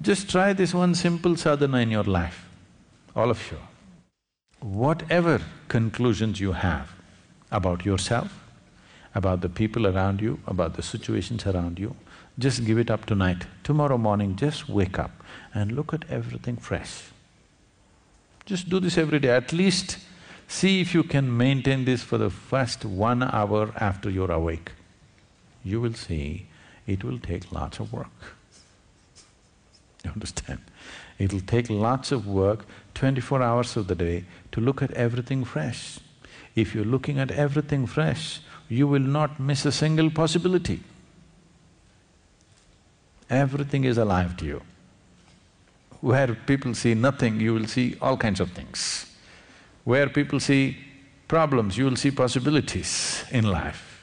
Just try this one simple sadhana in your life, all of you. Whatever conclusions you have about yourself, about the people around you, about the situations around you, just give it up tonight. Tomorrow morning, just wake up and look at everything fresh. Just do this every day, at least see if you can maintain this for the first 1 hour after you're awake. You will see it will take lots of work. You understand? It'll take lots of work, 24 hours of the day, to look at everything fresh. If you're looking at everything fresh, you will not miss a single possibility. Everything is alive to you. Where people see nothing, you will see all kinds of things. Where people see problems, you will see possibilities in life.